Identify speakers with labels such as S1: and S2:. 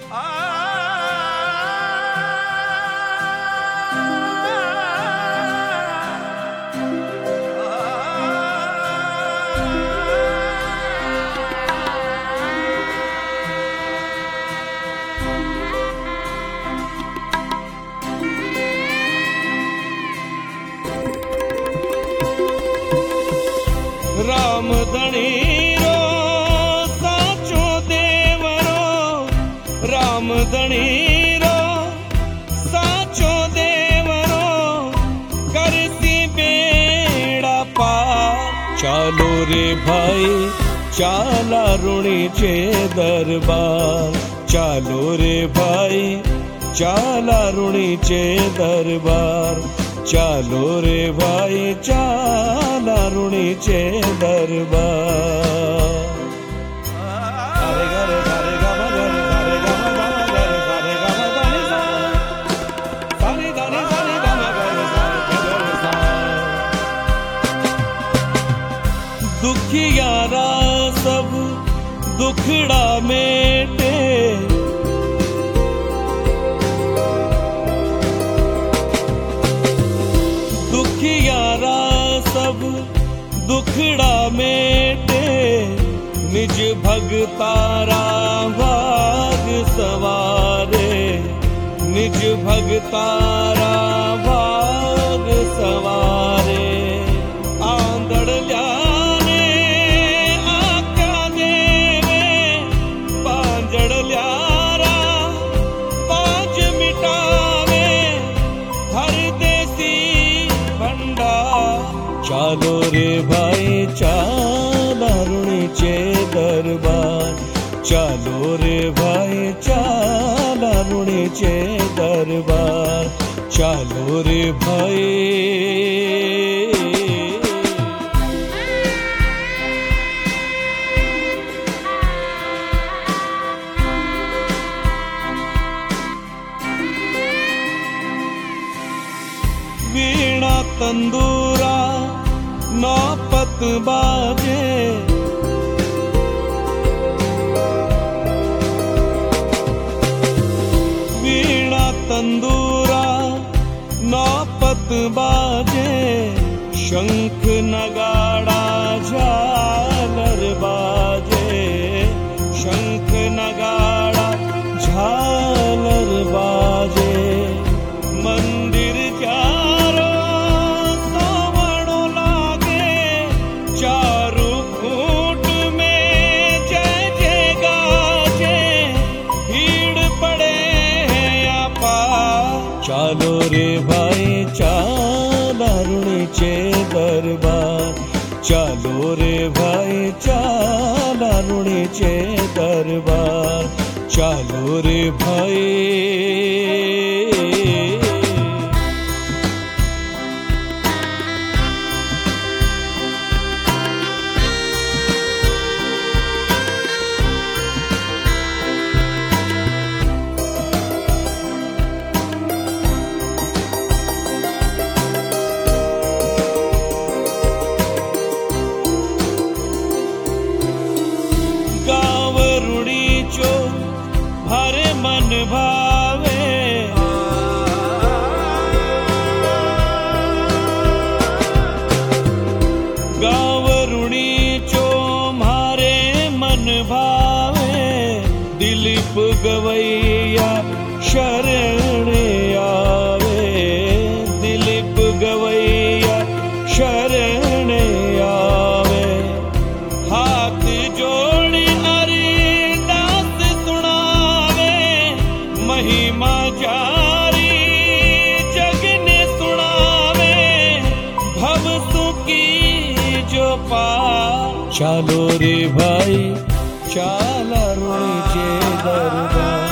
S1: राम धणी रो साचो देवरो, राम धणी रो साचो देवरो, करसी बेड़ा पार। चालो रे भाई चाला ऋणीचे दरबार, चालो रे भाई चाला ऋणीचे दरबार, चालो रे भाई चाला ऋणीचे दरबार। अरे गरे गरे गमा गरे गरे गमा गमा गरे गरे गमा गरे सा, सानी दानी सानी गमा गरे सा गरे सा। दुखियारा सब दुखड़ा मेटे, दुखियारा सब दुखड़ा मेटे, निज भगतारा भाग सवारे, निज भगतारा भाग सवारे। आंधड़ ल्याने आज्ञा देवे, पांजड़ ल्यारा पांच मिटावे, हर देसी भंडा। चालो रे भाई चाला ऋणीचे दरबार, चालो रे भाई चाला ऋणीचे दरबार, चालो रे भाई। वीणा तंदूरा नौपत बाजे, वीणा तंदूरा नौपत बाजे, शंख नगाड़ा झालर बाजे, शंख नगाड़ा झालर बाजे। मंदिर चारो सवणो लागे, चारू फूट में जय जय गाजे, भीड़ पड़े आपा। चालो रे भाई चाला ऋणीचे दरबार, चालो रे भाई चाला ऋणीचे दरबार, चालो रे भाई। गाव ऋणीचो भारे मन भावे, गाव ऋणीचो मारे मन भावे। दिलीप गवैया शरण आवे, दिलीप गवैया शरण आवे। हाथ जोड़ी अरदास सुनावे, महिमा जारी जग ने सुनावे, भव सुखी जो पार। चालो रे भाई चाला ऋणीचे दरबार।